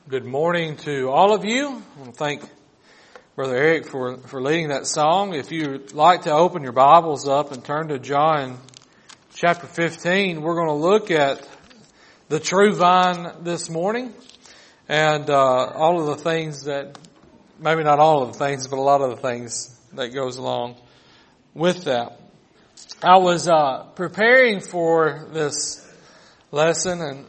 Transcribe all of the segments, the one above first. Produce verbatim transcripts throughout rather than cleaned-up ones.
Good morning to all of you. I want to thank Brother Eric for, for leading that song. If you'd like to open your Bibles up and turn to John chapter fifteen, we're going to look at the true vine this morning and uh, all of the things that, maybe not all of the things, but a lot of the things that goes along with that. I was uh, preparing for this lesson and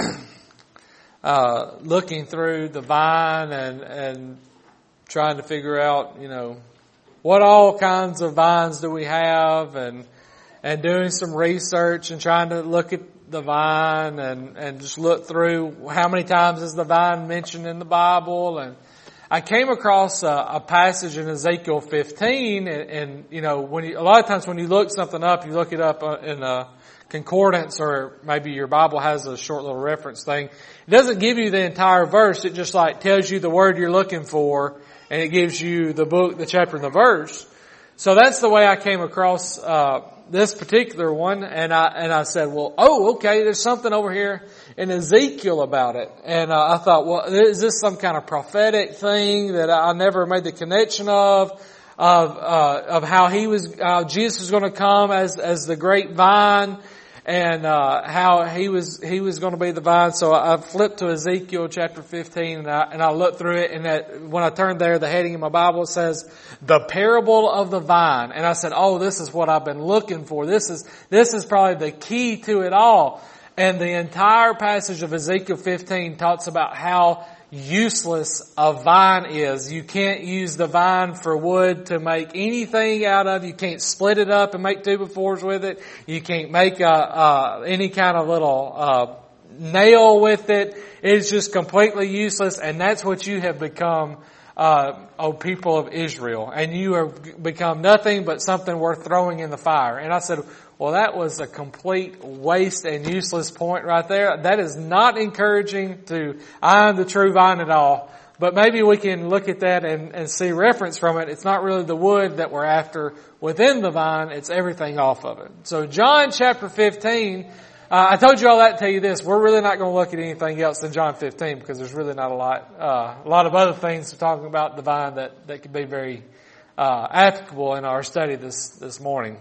Uh, looking through the vine and, and trying to figure out, you know, what all kinds of vines do we have, and, and doing some research and trying to look at the vine and, and just look through how many times is the vine mentioned in the Bible. And I came across a, a passage in Ezekiel fifteen, and, and you know, when you, a lot of times when you look something up, you look it up in a concordance, or maybe your Bible has a short little reference thing. It doesn't give you the entire verse. It just like tells you the word you're looking for, and it gives you the book, the chapter, and the verse. So that's the way I came across uh this particular one, and I and I said, well, oh, okay, there's something over here in Ezekiel about it. And uh, I thought, well, is this some kind of prophetic thing that I never made the connection of? Of uh of how he was, uh, Jesus was going to come as as the great vine, and uh how he was he was going to be the vine. So I flipped to Ezekiel chapter fifteen, and I and I looked through it, and that when I turned there, the heading in my Bible says the parable of the vine, and I said, oh, this is what I've been looking for. This is this is probably the key to it all. And the entire passage of Ezekiel fifteen talks about how useless a vine is. You can't use the vine for wood to make anything out of. You can't split it up and make two by fours with it. You can't make a, uh, any kind of little uh, nail with it. It's just completely useless, and that's what you have become, uh, O people of Israel. And you have become nothing but something worth throwing in the fire. And I said, well, that was a complete waste and useless point right there. That is not encouraging to I am the true vine at all. But maybe we can look at that and, and see reference from it. It's not really the wood that we're after within the vine. It's everything off of it. So John chapter fifteen, uh, I told you all that to tell you this. We're really not going to look at anything else than John fifteen, because there's really not a lot, uh, a lot of other things talking about the vine that, that could be very uh, applicable in our study this, this morning.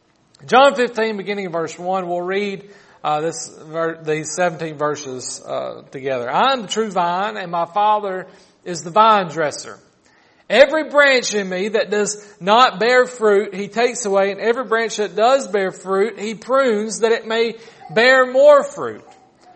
John fifteen, beginning in verse one, we'll read uh, this these seventeen verses uh, together. I am the true vine, and my Father is the vine dresser. Every branch in me that does not bear fruit, He takes away, and every branch that does bear fruit, He prunes, that it may bear more fruit.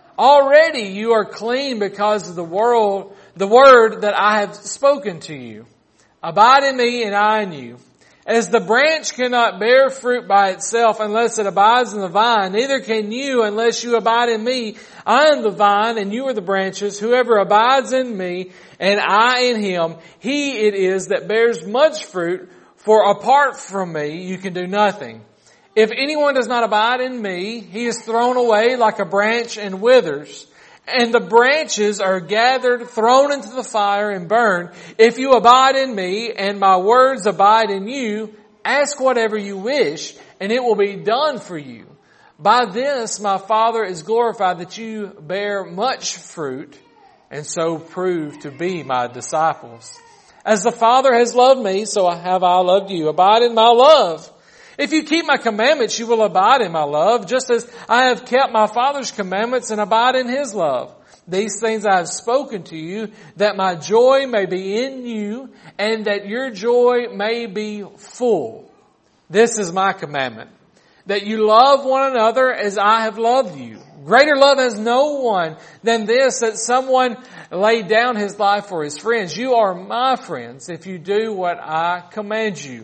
Already you are clean because of the world, the word that I have spoken to you. Abide in me, and I in you. As the branch cannot bear fruit by itself unless it abides in the vine, neither can you unless you abide in me. I am the vine, and you are the branches. Whoever abides in me, and I in him, he it is that bears much fruit, for apart from me you can do nothing. If anyone does not abide in me, he is thrown away like a branch and withers. And the branches are gathered, thrown into the fire, and burned. If you abide in me, and my words abide in you, ask whatever you wish, and it will be done for you. By this my Father is glorified, that you bear much fruit, and so prove to be my disciples. As the Father has loved me, so have I loved you. Abide in my love. If you keep my commandments, you will abide in my love, just as I have kept my Father's commandments and abide in His love. These things I have spoken to you, that my joy may be in you, and that your joy may be full. This is my commandment, that you love one another as I have loved you. Greater love has no one than this, that someone laid down his life for his friends. You are my friends if you do what I command you.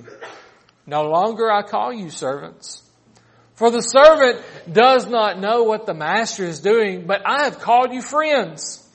No longer I call you servants, for the servant does not know what the master is doing, but I have called you friends.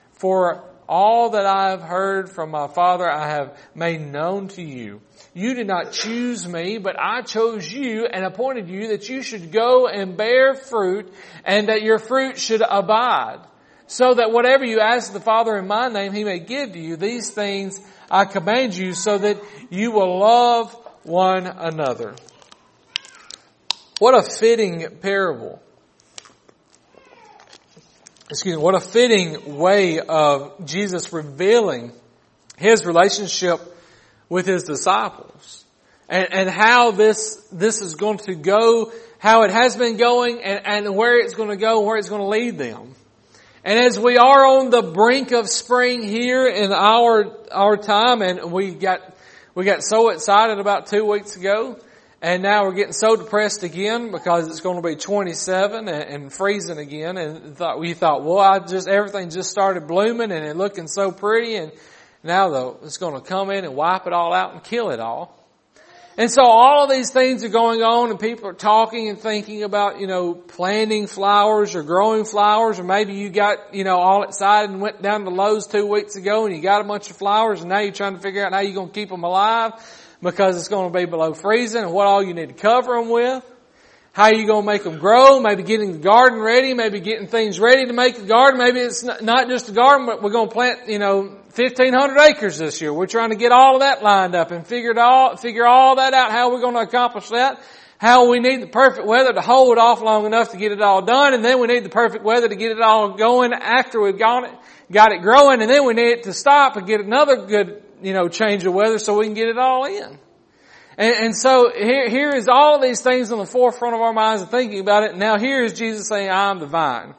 For all that I have heard from my Father I have made known to you. You did not choose me, but I chose you and appointed you that you should go and bear fruit, and that your fruit should abide, so that whatever you ask the Father in my name, He may give to you. These things I command you, so that you will love one another. What a fitting parable. excuse me, what a fitting way of Jesus revealing His relationship with His disciples. And, and how this, this is going to go, how it has been going, and, and where it's going to go, where it's going to lead them. And as we are on the brink of spring here in our, our time, and we got, we got so excited about two weeks ago, and now we're getting so depressed again because it's going to be twenty-seven and, and freezing again, and thought, we thought, well, I just, everything just started blooming and it looking so pretty, and now though, it's going to come in and wipe it all out and kill it all. And so all of these things are going on, and people are talking and thinking about, you know, planting flowers or growing flowers, or maybe you got, you know, all excited and went down to Lowe's two weeks ago and you got a bunch of flowers, and now you're trying to figure out how you're going to keep them alive because it's going to be below freezing, and what all you need to cover them with. How are you going to make them grow? Maybe getting the garden ready, maybe getting things ready to make the garden. Maybe it's not just a garden, but we're going to plant, you know, fifteen hundred acres this year. We're trying to get all of that lined up and figure it all, figure all that out, how we're going to accomplish that. How we need the perfect weather to hold off long enough to get it all done, and then we need the perfect weather to get it all going after we've got it, got it growing, and then we need it to stop and get another good, you know, change of weather so we can get it all in. And, and so here, here is all of these things on the forefront of our minds and thinking about it. Now here is Jesus saying, I'm the vine.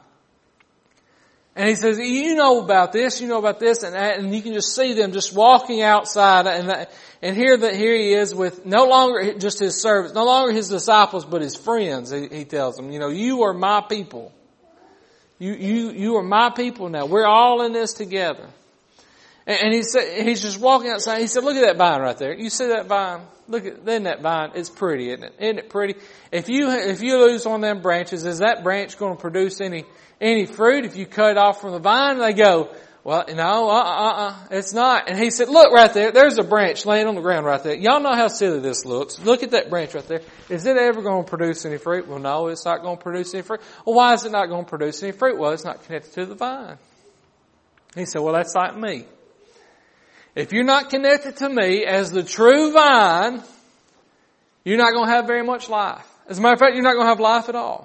And He says, you know about this, you know about this, and, and you can just see them just walking outside, and that, and here that here He is with no longer just His servants, no longer His disciples, but His friends. He, he tells them, you know, you are my people. You, you, you are my people now. We're all in this together. And, and he said, he's just walking outside. He said, look at that vine right there. You see that vine? Look at, isn't that vine? It's pretty, isn't it? Isn't it pretty? If you, if you lose one of them branches, is that branch going to produce any, any fruit if you cut it off from the vine? And they go, well, no, uh, uh, uh, it's not. And he said, look right there. There's a branch laying on the ground right there. Y'all know how silly this looks. Look at that branch right there. Is it ever going to produce any fruit? Well, no, it's not going to produce any fruit. Well, why is it not going to produce any fruit? Well, it's not connected to the vine. He said, well, that's like me. If you're not connected to me as the true vine, you're not going to have very much life. As a matter of fact, you're not going to have life at all.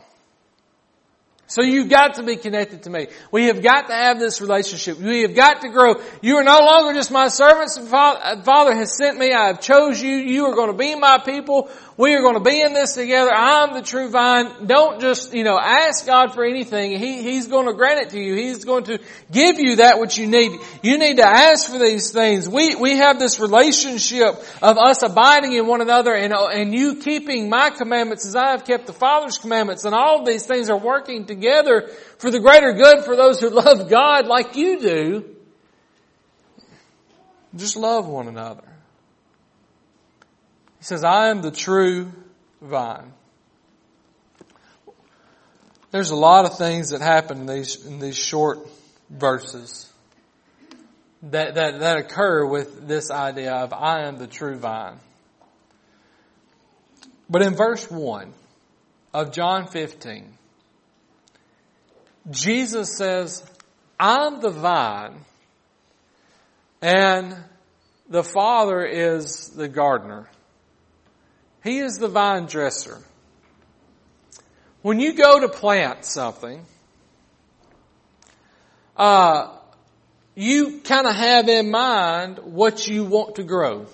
So you've got to be connected to me. We have got to have this relationship. We have got to grow. You are no longer just my servants. Father has sent me. I have chose you. You are going to be my people. We are going to be in this together. I'm the true vine. Don't just, you know, ask God for anything. He, He's going to grant it to you. He's going to give you that which you need. You need to ask for these things. We, we have this relationship of us abiding in one another, and, and you keeping my commandments as I have kept the Father's commandments, and all of these things are working together for the greater good for those who love God like you do. Just love one another. He says, I am the true vine. There's a lot of things that happen in these, in these short verses that, that, that occur with this idea of I am the true vine. But in verse one of John fifteen, Jesus says, I'm the vine, and the Father is the gardener. He is the vine dresser. When you go to plant something, uh, you kind of have in mind what you want to grow.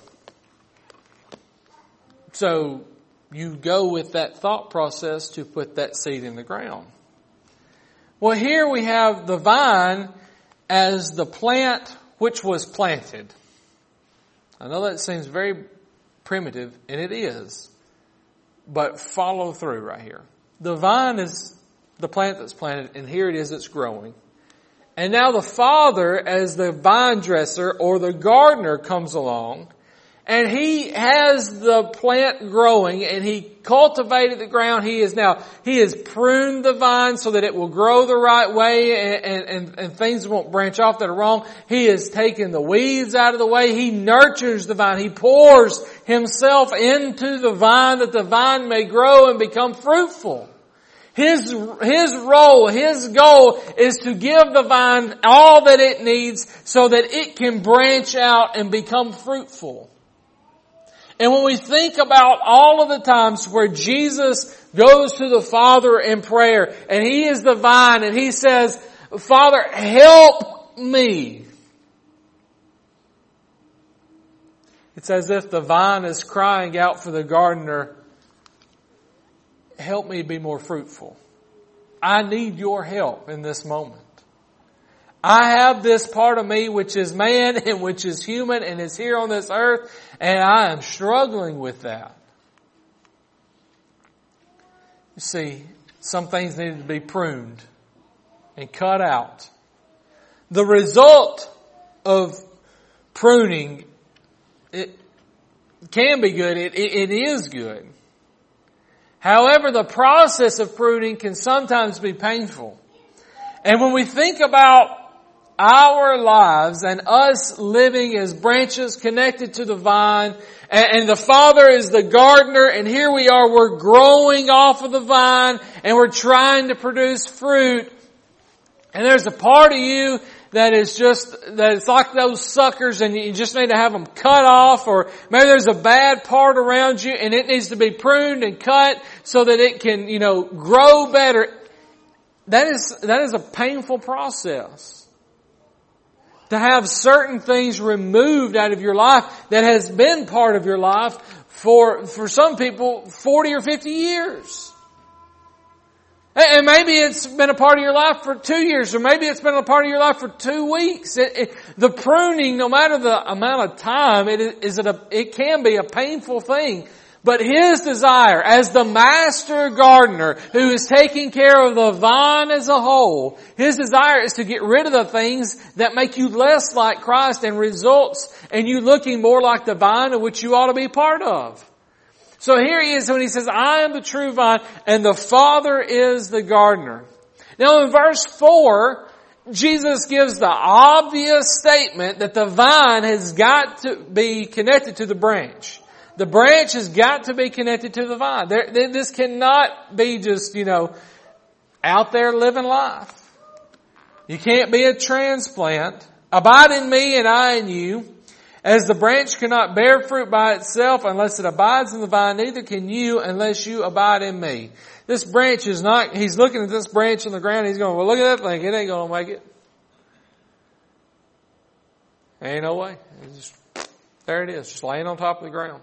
So you go with that thought process to put that seed in the ground. Well, here we have the vine as the plant which was planted. I know that seems very primitive, and it is, but follow through right here. The vine is the plant that's planted, and here it is, it's growing. And now the Father, as the vine dresser or the gardener, comes along, and He has the plant growing, and He cultivated the ground. He is now, He has pruned the vine so that it will grow the right way, and, and, and things won't branch off that are wrong. He has taken the weeds out of the way. He nurtures the vine. He pours Himself into the vine that the vine may grow and become fruitful. His, His role, His goal is to give the vine all that it needs so that it can branch out and become fruitful. And when we think about all of the times where Jesus goes to the Father in prayer, and He is the vine, and He says, Father, help me. It's as if the vine is crying out for the gardener, help me be more fruitful. I need your help in this moment. I have this part of me which is man and which is human and is here on this earth, and I am struggling with that. You see, some things need to be pruned and cut out. The result of pruning, it can be good. It, it, it is good. However, the process of pruning can sometimes be painful. And when we think about our lives and us living as branches connected to the vine, and, and the Father is the gardener, and here we are, we're growing off of the vine, and we're trying to produce fruit. And there's a part of you that is just, that it's like those suckers and you just need to have them cut off, or maybe there's a bad part around you and it needs to be pruned and cut so that it can, you know, grow better. That is, that is a painful process. To have certain things removed out of your life that has been part of your life for, for some people, forty or fifty years. And maybe it's been a part of your life for two years, or maybe it's been a part of your life for two weeks. It, it, the pruning, no matter the amount of time, it is it, a, it can be a painful thing. But His desire, as the master gardener who is taking care of the vine as a whole, His desire is to get rid of the things that make you less like Christ and results in you looking more like the vine of which you ought to be part of. So here He is when He says, I am the true vine and the Father is the gardener. Now in verse four, Jesus gives the obvious statement that the vine has got to be connected to the branch. The branch has got to be connected to the vine. There, this cannot be just, you know, out there living life. You can't be a transplant. Abide in me and I in you. As the branch cannot bear fruit by itself unless it abides in the vine, neither can you unless you abide in me. This branch is not, he's looking at this branch on the ground, he's going, well, look at that thing, it ain't going to make it. Ain't no way. It's just, there it is, just laying on top of the ground.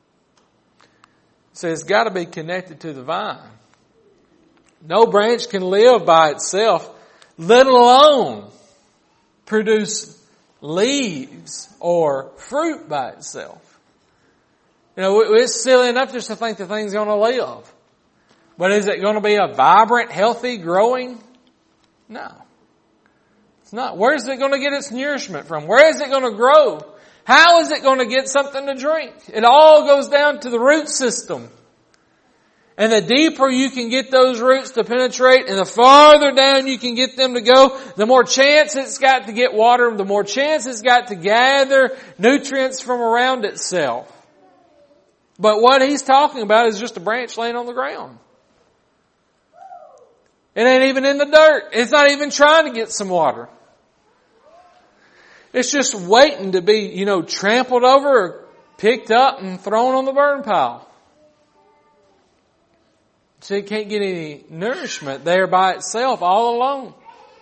So it's got to be connected to the vine. No branch can live by itself, let alone produce leaves or fruit by itself. You know, it's silly enough just to think the thing's going to live. But is it going to be a vibrant, healthy, growing? No. It's not. Where is it going to get its nourishment from? Where is it going to grow? How is it going to get something to drink? It all goes down to the root system. And the deeper you can get those roots to penetrate and the farther down you can get them to go, the more chance it's got to get water, the more chance it's got to gather nutrients from around itself. But what He's talking about is just a branch laying on the ground. It ain't even in the dirt. It's not even trying to get some water. It's just waiting to be, you know, trampled over or picked up and thrown on the burn pile. So it can't get any nourishment there by itself all alone.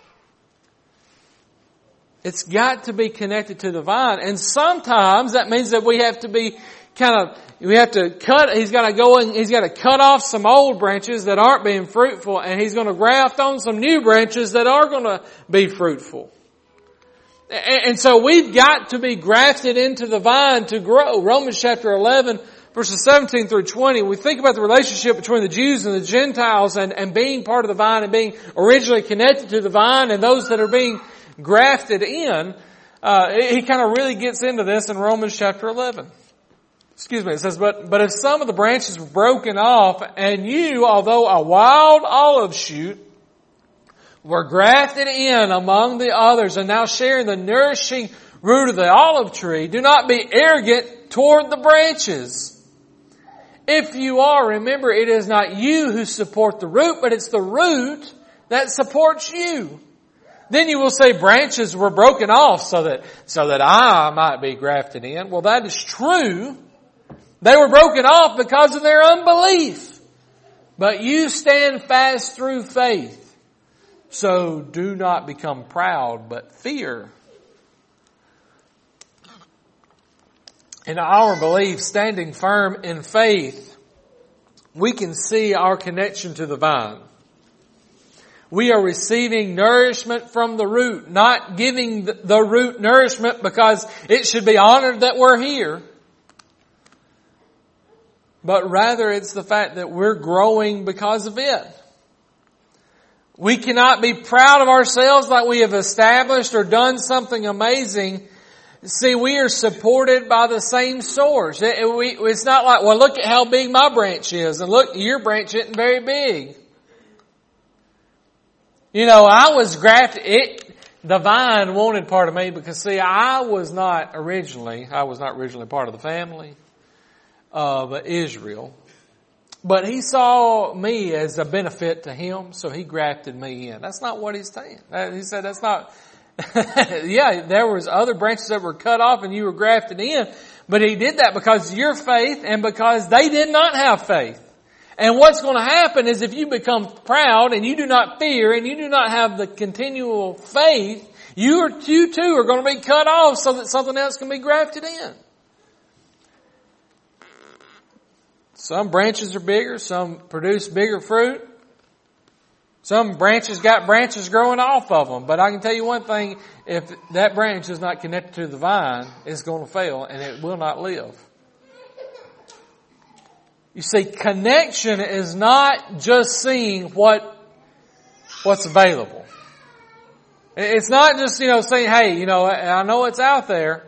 It's got to be connected to the vine. And sometimes that means that we have to be kind of, we have to cut, he's got to go and he's got to cut off some old branches that aren't being fruitful, and he's going to graft on some new branches that are going to be fruitful. And so we've got to be grafted into the vine to grow. Romans chapter eleven, verses seventeen through twenty, we think about the relationship between the Jews and the Gentiles and, and being part of the vine and being originally connected to the vine and those that are being grafted in. Uh, he kind of really gets into this in Romans chapter eleven. Excuse me, it says, but, but if some of the branches were broken off and you, although a wild olive shoot, were grafted in among the others and now sharing the nourishing root of the olive tree, do not be arrogant toward the branches. If you are, remember it is not you who support the root, but it's the root that supports you. Then you will say branches were broken off so that, so that I might be grafted in. Well, that is true. They were broken off because of their unbelief. But you stand fast through faith. So do not become proud, but fear. In our belief, standing firm in faith, we can see our connection to the vine. We are receiving nourishment from the root, not giving the root nourishment because it should be honored that we're here. But rather it's the fact that we're growing because of it. We cannot be proud of ourselves like we have established or done something amazing. See, we are supported by the same source. It, it, we, it's not like, well, look at how big my branch is, and look, your branch isn't very big. You know, I was grafted, it, the vine wanted part of me because see, I was not originally, I was not originally part of the family of Israel. But he saw me as a benefit to him, so he grafted me in. That's not what he's saying. He said that's not, yeah, there was other branches that were cut off and you were grafted in, but he did that because of your faith and because they did not have faith. And what's going to happen is if you become proud and you do not fear and you do not have the continual faith, you, are, you too are going to be cut off so that something else can be grafted in. Some branches are bigger, some produce bigger fruit. Some branches got branches growing off of them. But I can tell you one thing, if that branch is not connected to the vine, it's going to fail and it will not live. You see, connection is not just seeing what, what's available. It's not just, you know, saying, hey, you know, I know it's out there.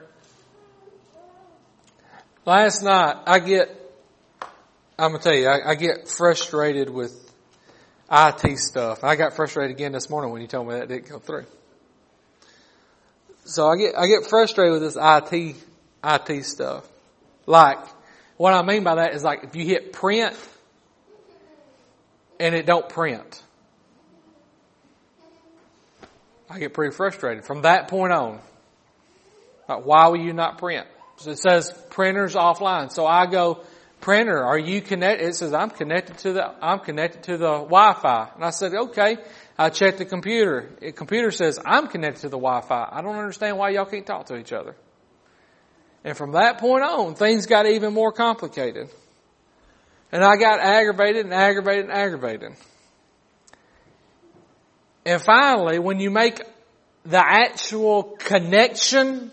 Last night, I get, I'm going to tell you, I, I get frustrated with I T stuff. I got frustrated again this morning when you told me that didn't go through. So I get, I get frustrated with this I T, I T stuff. Like, what I mean by that is like if you hit print and it don't print, I get pretty frustrated from that point on. Like, why will you not print? So it says printers offline. So I go, printer, are you connected? It says I'm connected to the, I'm connected to the Wi-Fi. And I said, okay. I checked the computer. The computer says I'm connected to the Wi-Fi. I don't understand why y'all can't talk to each other. And from that point on, things got even more complicated. And I got aggravated and aggravated and aggravated. And finally, when you make the actual connection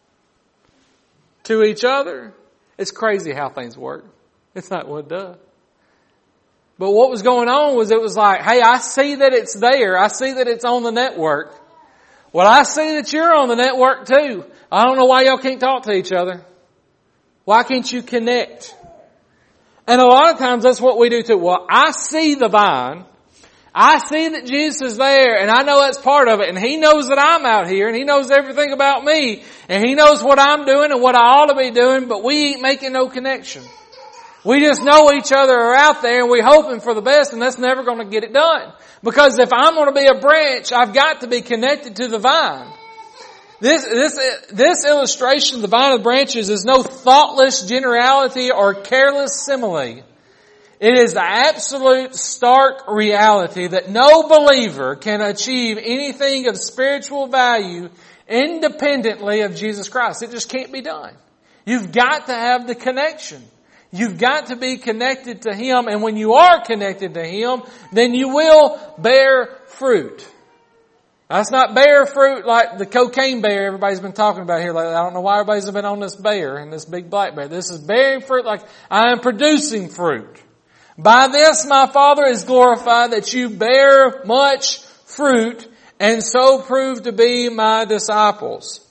to each other, it's crazy how things work. It's not what it does. But what was going on was it was like, hey, I see that it's there. I see that it's on the network. Well, I see that you're on the network too. I don't know why y'all can't talk to each other. Why can't you connect? And a lot of times that's what we do too. Well, I see the vine. I see that Jesus is there and I know that's part of it and He knows that I'm out here and He knows everything about me and He knows what I'm doing and what I ought to be doing, but we ain't making no connection. We just know each other are out there and we're hoping for the best and that's never going to get it done. Because if I'm going to be a branch, I've got to be connected to the vine. This, this, this illustration of the vine and branches is no thoughtless generality or careless simile. It is the absolute stark reality that no believer can achieve anything of spiritual value independently of Jesus Christ. It just can't be done. You've got to have the connection. You've got to be connected to Him, and when you are connected to Him, then you will bear fruit. That's not bear fruit like the cocaine bear everybody's been talking about here lately. I don't know why everybody's been on this bear and this big black bear. This is bearing fruit like I am producing fruit. By this my Father is glorified, that you bear much fruit and so prove to be my disciples.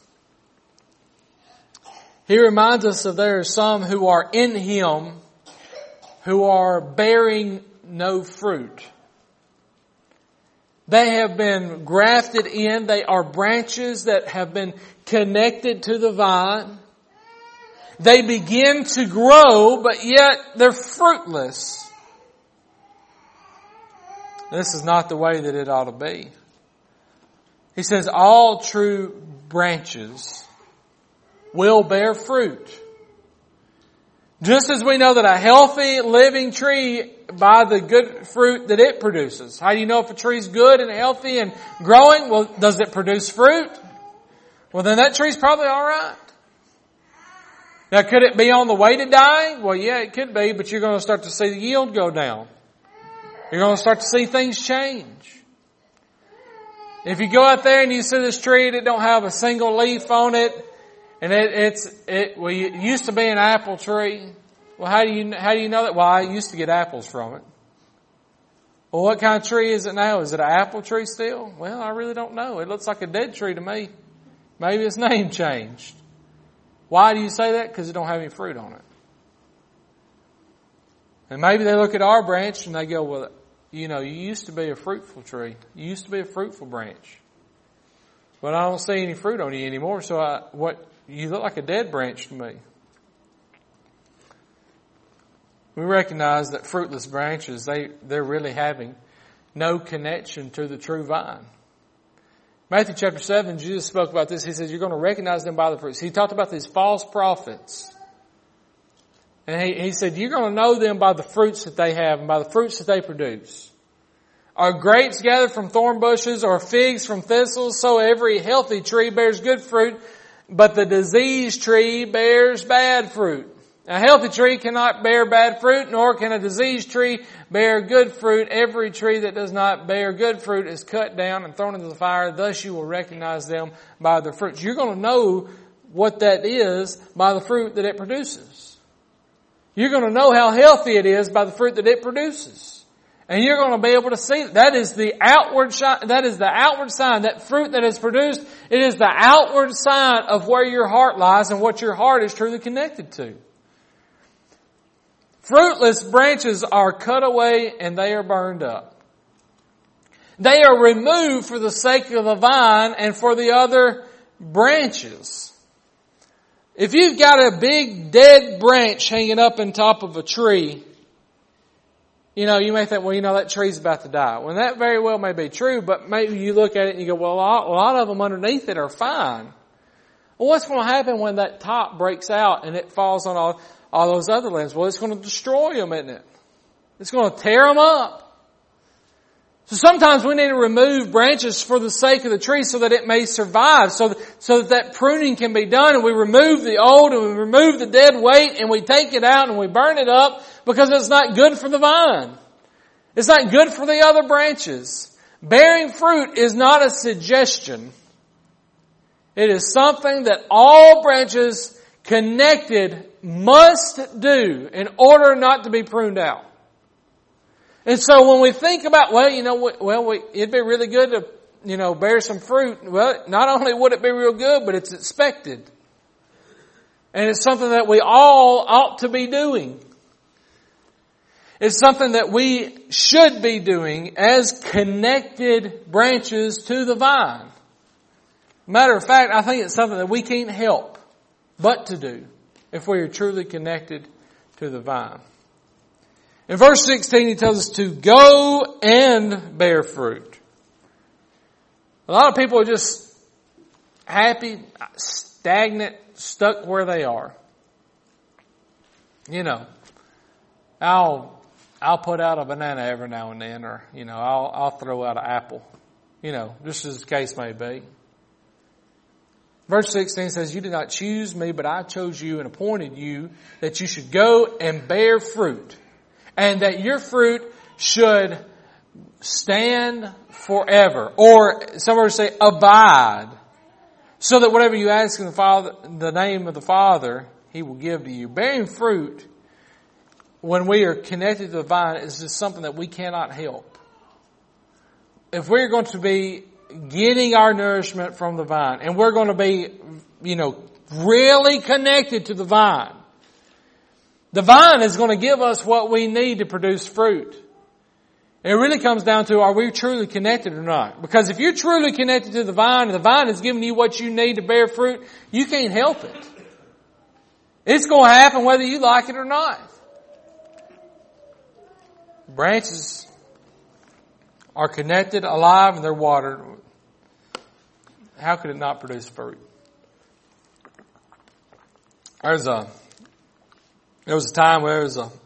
He reminds us that there are some who are in Him who are bearing no fruit. They have been grafted in. They are branches that have been connected to the vine. They begin to grow, but yet they're fruitless. This is not the way that it ought to be. He says all true branches will bear fruit. Just as we know that a healthy living tree by the good fruit that it produces. How do you know if a tree's good and healthy and growing? Well, does it produce fruit? Well, then that tree's probably all right. Now, could it be on the way to dying? Well, yeah, it could be, but you're going to start to see the yield go down. You're going to start to see things change. If you go out there and you see this tree that don't have a single leaf on it, and it, it's, it, well, it used to be an apple tree. Well, how do you, how do you know that? Well, I used to get apples from it. Well, what kind of tree is it now? Is it an apple tree still? Well, I really don't know. It looks like a dead tree to me. Maybe its name changed. Why do you say that? Because it don't have any fruit on it. And maybe they look at our branch and they go, well, you know, you used to be a fruitful tree. You used to be a fruitful branch. But I don't see any fruit on you anymore, so I, what, you look like a dead branch to me. We recognize that fruitless branches, they, they're really having no connection to the true vine. Matthew chapter seven, Jesus spoke about this. He says, you're going to recognize them by the fruits. He talked about these false prophets. And he, he said, you're going to know them by the fruits that they have and by the fruits that they produce. Are grapes gathered from thorn bushes or figs from thistles? So every healthy tree bears good fruit, but the diseased tree bears bad fruit. A healthy tree cannot bear bad fruit, nor can a diseased tree bear good fruit. Every tree that does not bear good fruit is cut down and thrown into the fire. Thus you will recognize them by their fruits. You're going to know what that is by the fruit that it produces. You're going to know how healthy it is by the fruit that it produces. And you're going to be able to see that is the outward shi- that is the outward sign, that fruit that is produced. It is the outward sign of where your heart lies and what your heart is truly connected to. Fruitless branches are cut away and they are burned up. They are removed for the sake of the vine and for the other branches. If you've got a big dead branch hanging up on top of a tree, you know, you may think, well, you know, that tree's about to die. Well, that very well may be true, but maybe you look at it and you go, well, a lot, a lot of them underneath it are fine. Well, what's going to happen when that top breaks out and it falls on all, all those other limbs? Well, it's going to destroy them, isn't it? It's going to tear them up. So sometimes we need to remove branches for the sake of the tree so that it may survive, so that, so that that pruning can be done, and we remove the old and we remove the dead weight and we take it out and we burn it up because it's not good for the vine. It's not good for the other branches. Bearing fruit is not a suggestion. It is something that all branches connected must do in order not to be pruned out. And so when we think about, well, you know, well, we, it'd be really good to, you know, bear some fruit. Well, not only would it be real good, but it's expected. And it's something that we all ought to be doing. It's something that we should be doing as connected branches to the vine. Matter of fact, I think it's something that we can't help but to do if we are truly connected to the vine. In verse sixteen, he tells us to go and bear fruit. A lot of people are just happy, stagnant, stuck where they are. You know, I'll, I'll put out a banana every now and then, or, you know, I'll, I'll throw out an apple. You know, just as the case may be. Verse sixteen says, you did not choose me, but I chose you and appointed you that you should go and bear fruit. And that your fruit should stand forever. Or some words say abide. So that whatever you ask in the Father, the name of the Father, He will give to you. Bearing fruit, when we are connected to the vine, is just something that we cannot help. If we're going to be getting our nourishment from the vine, and we're going to be, you know, really connected to the vine, the vine is going to give us what we need to produce fruit. It really comes down to, are we truly connected or not? Because if you're truly connected to the vine and the vine is giving you what you need to bear fruit, you can't help it. It's going to happen whether you like it or not. Branches are connected, alive, and they're watered. How could it not produce fruit? There's a There was a time where there was a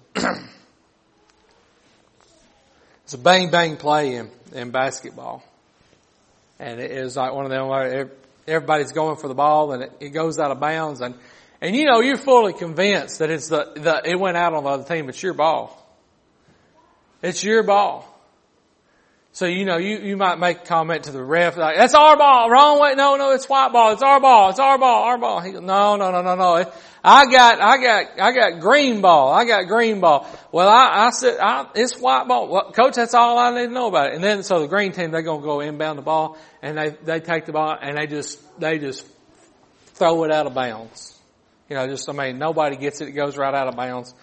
it's a bang bang play in, in basketball, and it was like one of them where everybody's going for the ball and it, it goes out of bounds, and and you know you're fully convinced that it's the, the it went out on the other team. It's your ball. It's your ball. So, you know, you, you might make a comment to the ref like, that's our ball, wrong way. No, no, it's white ball. It's our ball. It's our ball, our ball. He goes, no, no, no, no, no. I got, I got, I got green ball. I got green ball. Well, I, I said, I, it's white ball. Well, coach, that's all I need to know about it. And then, so the green team, they're going to go inbound the ball and they, they take the ball and they just, they just throw it out of bounds. You know, just, I mean, nobody gets it. It goes right out of bounds.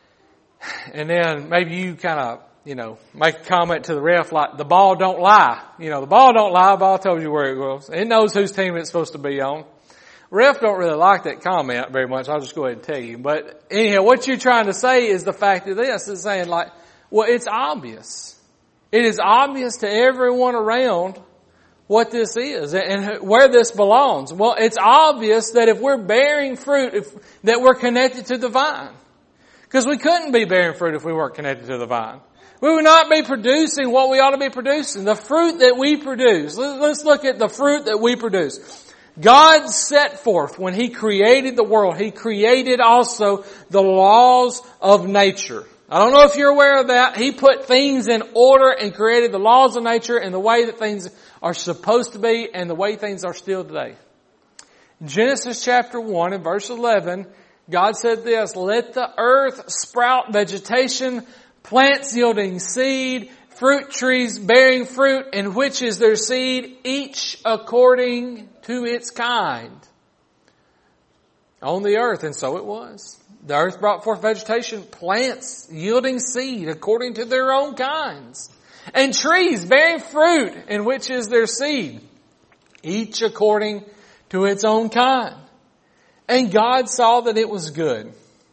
And then maybe you kind of, you know, make a comment to the ref like, the ball don't lie. You know, the ball don't lie, the ball tells you where it goes. It knows whose team it's supposed to be on. Ref don't really like that comment very much. I'll just go ahead and tell you. But anyhow, what you're trying to say is the fact of this is saying like, well, it's obvious. It is obvious to everyone around what this is and where this belongs. Well, it's obvious that if we're bearing fruit, if, that we're connected to the vine. Because we couldn't be bearing fruit if we weren't connected to the vine. We would not be producing what we ought to be producing. The fruit that we produce. Let's look at the fruit that we produce. God set forth when He created the world, He created also the laws of nature. I don't know if you're aware of that. He put things in order and created the laws of nature and the way that things are supposed to be and the way things are still today. Genesis chapter one and verse eleven, God said this, let the earth sprout vegetation, plants yielding seed, fruit trees bearing fruit, in which is their seed, each according to its kind. On the earth, and so it was. The earth brought forth vegetation, plants yielding seed according to their own kinds, and trees bearing fruit, in which is their seed, each according to its own kind. And God saw that it was good.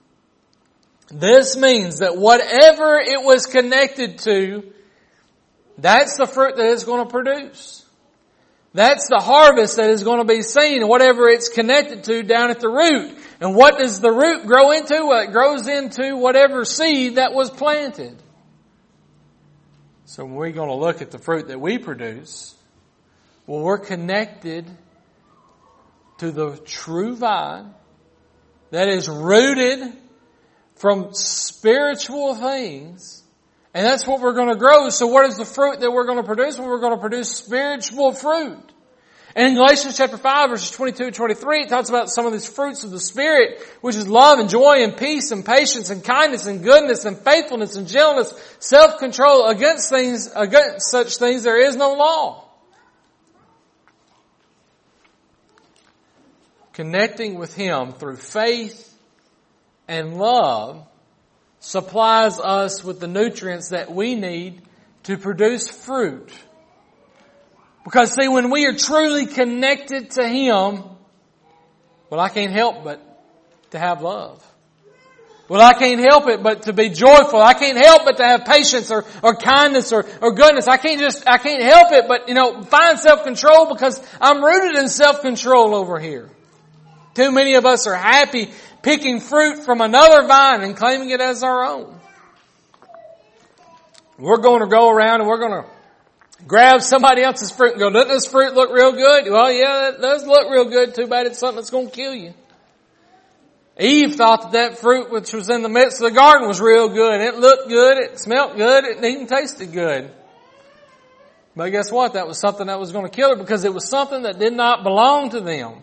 This means that whatever it was connected to, that's the fruit that it's going to produce. That's the harvest that is going to be seen, whatever it's connected to down at the root. And what does the root grow into? Well, it grows into whatever seed that was planted. So when we're going to look at the fruit that we produce, well, we're connected to the true vine that is rooted from spiritual things, and that's what we're going to grow. So what is the fruit that we're going to produce? Well, we're going to produce spiritual fruit. And in Galatians chapter five, verses twenty-two and twenty-three, it talks about some of these fruits of the Spirit, which is love and joy and peace and patience and kindness and goodness and faithfulness and gentleness, self-control. Against things, against such things there is no law. Connecting with Him through faith and love supplies us with the nutrients that we need to produce fruit. Because see, when we are truly connected to Him, well, I can't help but to have love. Well, I can't help it but to be joyful. I can't help but to have patience or, or kindness or, or goodness. I can't just, I can't help it but, you know, find self-control because I'm rooted in self-control over here. Too many of us are happy picking fruit from another vine and claiming it as our own. We're going to go around and we're going to grab somebody else's fruit and go, doesn't this fruit look real good? Well, yeah, it does look real good. Too bad it's something that's going to kill you. Eve thought that that fruit which was in the midst of the garden was real good. It looked good. It smelled good. It even tasted good. But guess what? That was something that was going to kill her because it was something that did not belong to them.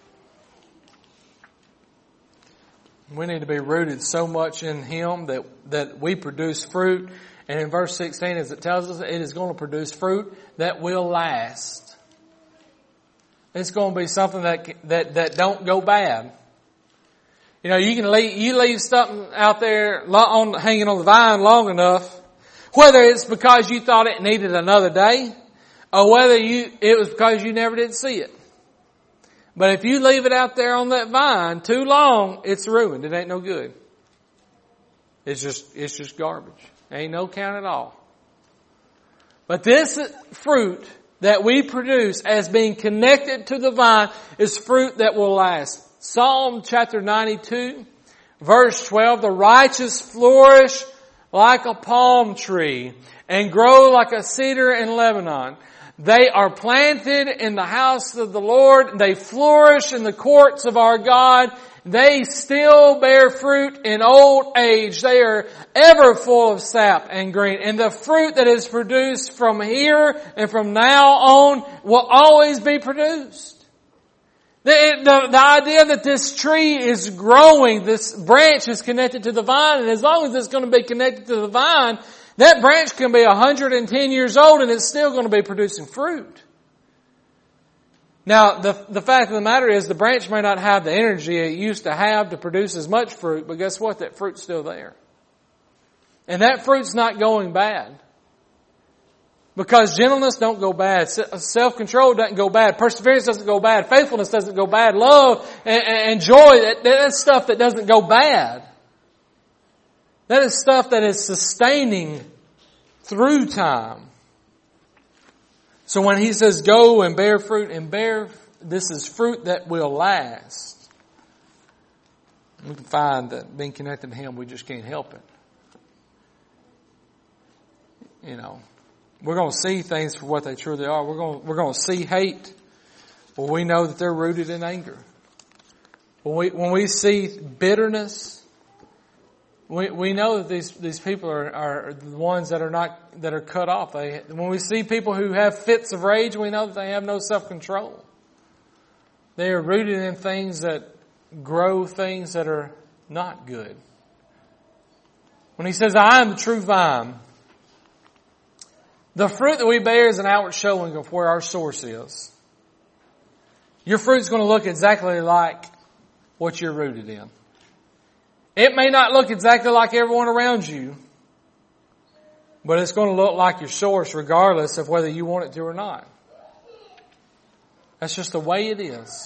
We need to be rooted so much in Him that, that we produce fruit. And in verse sixteen, as it tells us, it is going to produce fruit that will last. It's going to be something that, that, that don't go bad. You know, you can leave, you leave something out there on, hanging on the vine long enough, whether it's because you thought it needed another day, or whether you, it was because you never did see it. But if you leave it out there on that vine too long, it's ruined. It ain't no good. It's just, it's just garbage. Ain't no count at all. But this fruit that we produce as being connected to the vine is fruit that will last. Psalm chapter ninety-two, Verse twelve, the righteous flourish like a palm tree and grow like a cedar in Lebanon. They are planted in the house of the Lord. They flourish in the courts of our God. They still bear fruit in old age. They are ever full of sap and green. And the fruit that is produced from here and from now on will always be produced. The, the, the idea that this tree is growing, this branch is connected to the vine, and as long as it's going to be connected to the vine, that branch can be one hundred ten years old and it's still going to be producing fruit. Now, the, the fact of the matter is the branch may not have the energy it used to have to produce as much fruit, but guess what? That fruit's still there. And that fruit's not going bad. Because gentleness don't go bad. Self-control doesn't go bad. Perseverance doesn't go bad. Faithfulness doesn't go bad. Love and, and joy, that, that's stuff that doesn't go bad. That is stuff that is sustaining through time. So when he says go and bear fruit and bear, this is fruit that will last. We can find that being connected to him, we just can't help it. You know. We're going to see things for what they truly are. We're going, we're going to see hate. Well, we know that they're rooted in anger. When we, when we see bitterness, we, we know that these, these people are, are the ones that are not, that are cut off. They, when we see people who have fits of rage, we know that they have no self-control. They are rooted in things that grow things that are not good. When he says, I am the true vine, the fruit that we bear is an outward showing of where our source is. Your fruit's going to look exactly like what you're rooted in. It may not look exactly like everyone around you, but it's going to look like your source regardless of whether you want it to or not. That's just the way it is.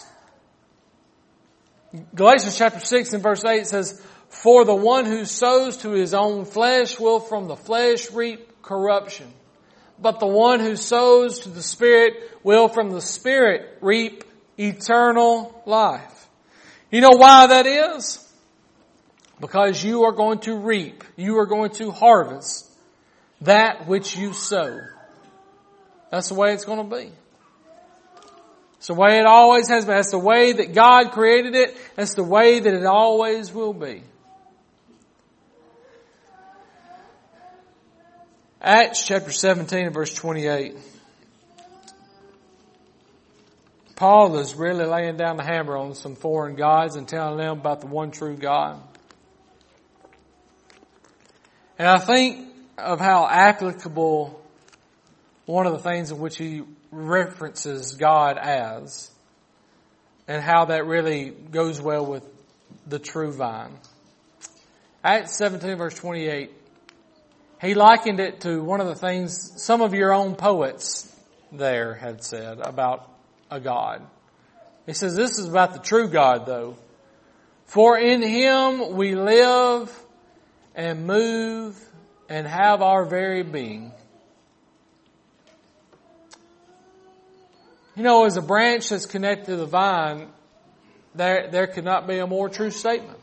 Galatians chapter six and verse eight says, for the one who sows to his own flesh will from the flesh reap corruption. But the one who sows to the Spirit will from the Spirit reap eternal life. You know why that is? Because you are going to reap, you are going to harvest that which you sow. That's the way it's going to be. It's the way it always has been. That's the way that God created it. That's the way that it always will be. Acts chapter seventeen and verse twenty-eight. Paul is really laying down the hammer on some foreign gods and telling them about the one true God. And I think of how applicable one of the things in which he references God as, and how that really goes well with the true vine. Acts seventeen verse twenty-eight. He likened it to one of the things some of your own poets there had said about a God. He says this is about the true God though. For in Him we live and move and have our very being. You know, as a branch that's connected to the vine, there, there could not be a more true statement.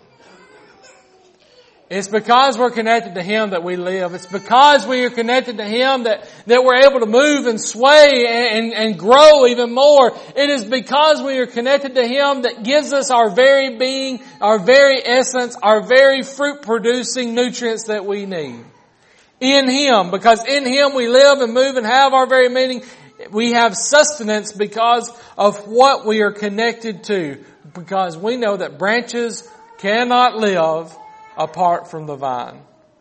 It's because we're connected to Him that we live. It's because we are connected to Him that, that we're able to move and sway and, and, and grow even more. It is because we are connected to Him that gives us our very being, our very essence, our very fruit-producing nutrients that we need. In Him, because in Him we live and move and have our very meaning. We have sustenance because of what we are connected to. Because we know that branches cannot live apart from the vine.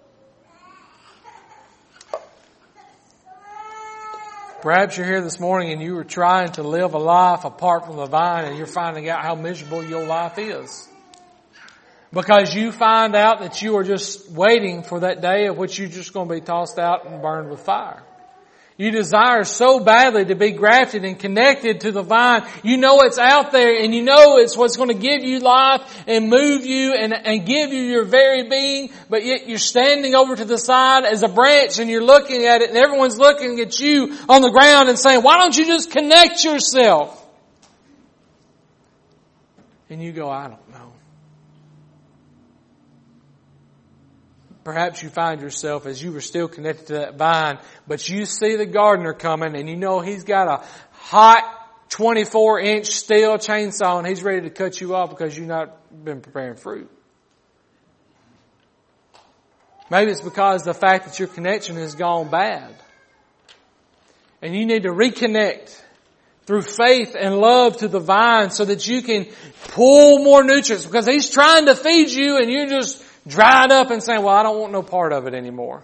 Perhaps you're here this morning and you were trying to live a life apart from the vine and you're finding out how miserable your life is. Because you find out that you are just waiting for that day of which you're just going to be tossed out and burned with fire. You desire so badly to be grafted and connected to the vine. You know it's out there and you know it's what's going to give you life and move you and, and give you your very being. But yet you're standing over to the side as a branch and you're looking at it and everyone's looking at you on the ground and saying, why don't you just connect yourself? And you go, I don't know. perhaps you find yourself as you were still connected to that vine, but you see the gardener coming and you know he's got a hot twenty-four inch steel chainsaw and he's ready to cut you off because you've not been preparing fruit. Maybe it's because the fact that your connection has gone bad. And you need to reconnect through faith and love to the vine so that you can pull more nutrients, because he's trying to feed you and you're just dried up and saying, well, I don't want no part of it anymore.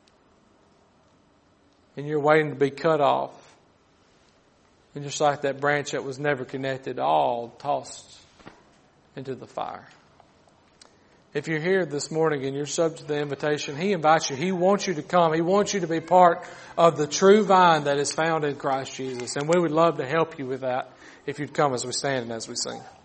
And you're waiting to be cut off. And just like that branch that was never connected, all tossed into the fire. If you're here this morning and you're subject to the invitation, he invites you. He wants you to come. He wants you to be part of the true vine that is found in Christ Jesus. And we would love to help you with that if you'd come as we stand and as we sing.